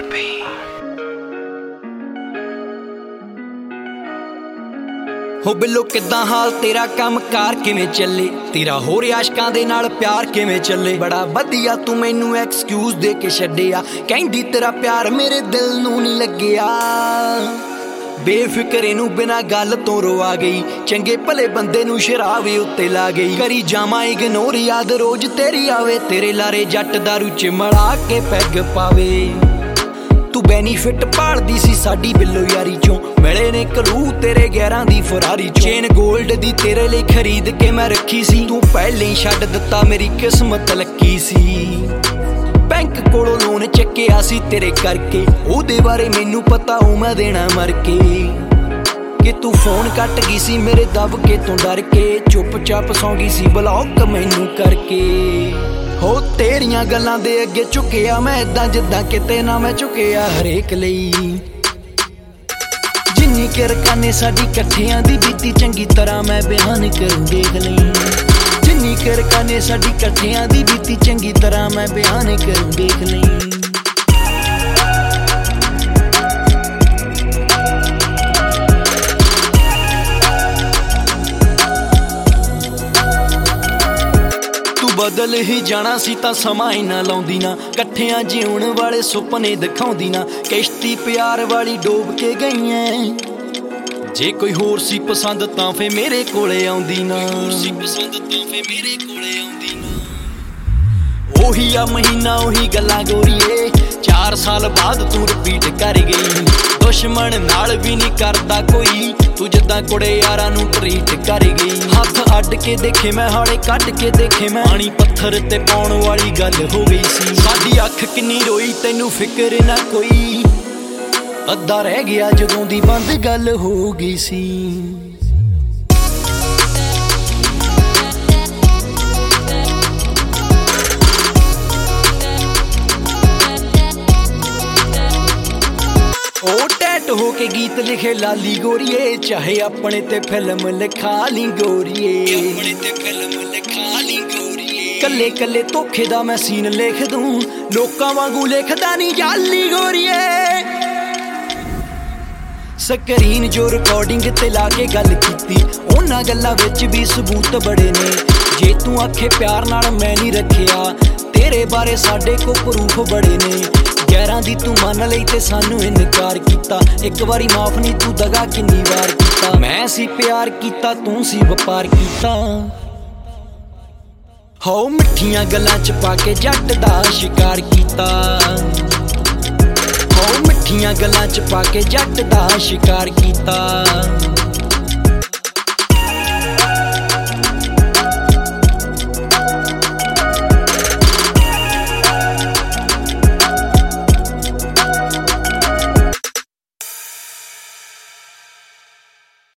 ਹੋ ਬਿੱਲੋ ਕਿੱਦਾਂ ਹਾਲ ਤੇਰਾ ਕੰਮ ਕਾਰ ਕਿਵੇਂ ਚੱਲੇ ਤੇਰਾ ਹੋਰ ਆਸ਼ਕਾਂ ਦੇ ਨਾਲ ਪਿਆਰ ਕਿਵੇਂ ਚੱਲੇ ਬੜਾ ਵਧੀਆ ਤੂੰ ਮੈਨੂੰ ਐਕਸਕਿਊਜ਼ ਦੇ ਕੇ ਛੱਡਿਆ ਕਹਿੰਦੀ ਤੇਰਾ ਪਿਆਰ ਮੇਰੇ ਦਿਲ ਨੂੰ ਨਹੀਂ ਲੱਗਿਆ ਬੇਫਿਕਰੇ ਨੂੰ ਬਿਨਾ ਗੱਲ ਤੋਂ ਰਵਾ ਗਈ ਚੰਗੇ ਭਲੇ ਬੰਦੇ ਨੂੰ ਸ਼ਰਾਬ ਉੱਤੇ ਲਾ ਗਈ ਕਰੀ ਜਾਵਾਂ ਇਗਨੋਰ ਯਾਦ ਰੋਜ਼ ਤੇਰੀ ਆਵੇ ਤੇਰੇ ਲਾਰੇ ਜੱਟ ਦਾਰੂ ਚ ਮੜਾ ਕੇ ਪੈਗ ਪਾਵੇ ਤੂੰ ਬੈਨੀਫਿਟ ਭਾਲਦੀ ਸੀ ਸਾਡੀ ਬਿੱਲੋ ਯਾਰੀ ਚੋਂ ਮਿਲੇ ਨੇ ਕਲੂ ਤੇਰੇ 11 ਦੀ ਫਰਾਰੀ ਚੇਨ 골ਡ ਦੀ ਤੇਰੇ ਲਈ ਖਰੀਦ ਕੇ ਮੈਂ ਰੱਖੀ ਸੀ ਤੂੰ ਪਹਿਲੇ ਹੀ ਛੱਡ ਦਿੱਤਾ ਮੇਰੀ ਕਿਸਮਤ ਲੱਕੀ ਸੀ ਬੈਂਕ ਕੋਲੋਂ ਲੋਨ ਚੱਕਿਆ ਸੀ ਤੇਰੇ ਕਰਕੇ ਉਹਦੇ ਬਾਰੇ ਮੈਨੂੰ ਪਤਾ ਉਹ ਮੈਂ ਦੇਣਾ ਮਰ ਕੇ ਕਿ ਤੂੰ ਫੋਨ ਕੱਟ ਗਈ ਸੀ ਮੇਰੇ ਦਬ ਕੇ ਤੂੰ ਡਰ ਕੇ ਚੁੱਪ-ਚਾਪ ਸੌਂ ਗਈ ਸੀ ਬਲੌਕ ਮੈਨੂੰ ਕਰਕੇ ਹੋ ਤੇਰੀਆਂ ਗੱਲਾਂ ਦੇ ਅੱਗੇ ਝੁਕਿਆ ਮੈਂ ਏਦਾਂ ਜਿੱਦਾਂ ਕਿਤੇ ਨਾ ਮੈਂ ਝੁਕਿਆ ਹਰੇਕ ਲਈ ਜਿੰਨੀ ਕਿਰਕਾਨੇ ਸਾਡੀ ਇਕੱਠਿਆਂ ਦੀ ਬੀਤੀ ਚੰਗੀ ਤਰ੍ਹਾਂ ਮੈਂ ਬਿਆਨ ਕਰੂੰ ਦੇਖ ਲਈ ਜਿੰਨੀ ਕਿਰਕਾਨੇ ਸਾਡੀ ਇਕੱਠਿਆਂ ਦੀ ਬੀਤੀ ਚੰਗੀ ਤਰ੍ਹਾਂ ਮੈਂ ਬਿਆਨ ਕਰੂੰ ਦੇਖ ਲਈ ਬਦਲ ਹੀ ਜਾਣਾ ਸੀ ਤਾਂ ਸਮਾਂ ਹੀ ਨਾ ਲਾਉਂਦੀ ਨਾ ਇਕੱਠਿਆਂ ਜਿਉਣ ਵਾਲੇ ਸੁਪਨੇ ਦਿਖਾਉਂਦੀ ਨਾ ਕਿਸ਼ਤੀ ਪਿਆਰ ਵਾਲੀ ਡੋਬ ਕੇ ਗਈਆਂ ਜੇ ਕੋਈ ਹੋਰ ਸੀ ਪਸੰਦ ਤਾਂ ਫੇ ਮੇਰੇ ਕੋਲੇ ਆਉਂਦੀ ਨਾ ਉਹੀ ਆ ਮਹੀਨਾ ਉਹੀ ਗੱਲਾਂ ਗੋਰੀਏ 4 ਸਾਲ ਬਾਅਦ ਤੂੰ ਰਿਪੀਟ ਕਰ ਗਈ ਦੁਸ਼ਮਣ ਨਾਲ ਵੀ ਨਹੀਂ ਕਰਦਾ ਕੋਈ ਤੂੰ ਜਿੱਦਾਂ ਕੁੜੇ ਯਾਰਾਂ ਨੂੰ ਟਰੀਟ ਕਰ ਗਈ ਹੱਥ ਅੱਡ ਕੇ ਦੇਖੇ ਮੈਂ ਹਾਲੇ ਕੱਢ ਕੇ ਦੇਖੇ ਮੈਂ ਪਾਣੀ ਪੱਥਰ ਤੇ ਪਾਉਣ ਵਾਲੀ ਗੱਲ ਹੋ ਗਈ ਸੀ ਸਾਡੀ ਅੱਖ ਕਿੰਨੀ ਰੋਈ ਤੈਨੂੰ ਫਿਕਰ ਨਾ ਕੋਈ ਅੱਧਾ ਰਹਿ ਗਿਆ ਜਦੋਂ ਦੀ ਬੰਦ ਗੱਲ ਹੋ ਗਈ ਸੀ ਉਹ ਟੈਟ ਹੋ ਕੇ ਗੀਤ ਲਿਖੇ ਲਾਲੀ ਗੋਰੀਏ ਚਾਹੇ ਆਪਣੇ ਤੇ ਫਿਲਮ ਲਿਖਾ ਲਈ ਗੋਰੀਏ ਕੱਲੇ ਕੱਲੇ ਧੋਖੇ ਦਾ ਮੈਂ ਸੀਨ ਲਿਖ ਦੂੰ ਲੋਕਾਂ ਵਾਂਗੂ ਲਿਖਦਾ ਨਹੀਂ ਜਾਲੀ ਗੋਰੀਏ ਸਕਰੀਨ ਜੋ ਰਿਕਾਰਡਿੰਗ ਤੇ ਲਾ ਕੇ ਗੱਲ ਕੀਤੀ ਉਹਨਾਂ ਗੱਲਾਂ ਵਿੱਚ ਵੀ ਸਬੂਤ ਬੜੇ ਨੇ ਜੇ ਤੂੰ ਆਖੇ ਪਿਆਰ ਨਾਲ ਮੈਂ ਨਹੀਂ ਰੱਖਿਆ ਤੇਰੇ ਬਾਰੇ ਸਾਡੇ ਕੋਲ ਪ੍ਰੂਫ ਬੜੇ ਨੇ 11 ਦੀ ਤੂੰ ਮੰਨ ਲਈ ਤੇ ਸਾਨੂੰ ਇਨਕਾਰ ਕੀਤਾ ਇੱਕ ਵਾਰੀ ਮਾਫ ਨਹੀਂ ਤੂੰ ਦਗਾ ਕਿੰਨੀ ਵਾਰ ਕੀਤਾ ਮੈਂ ਸੀ ਪਿਆਰ ਕੀਤਾ ਤੂੰ ਸੀ ਵਪਾਰ ਕੀਤਾ ਹੋ ਮਿੱਠੀਆਂ ਗੱਲਾਂ ਚ ਪਾ ਕੇ ਜੱਟ ਦਾ ਸ਼ਿਕਾਰ ਕੀਤਾ ਹੋ ਮਿੱਠੀਆਂ ਗੱਲਾਂ ਚ ਪਾ ਕੇ ਜੱਟ ਦਾ ਸ਼ਿਕਾਰ ਕੀਤਾ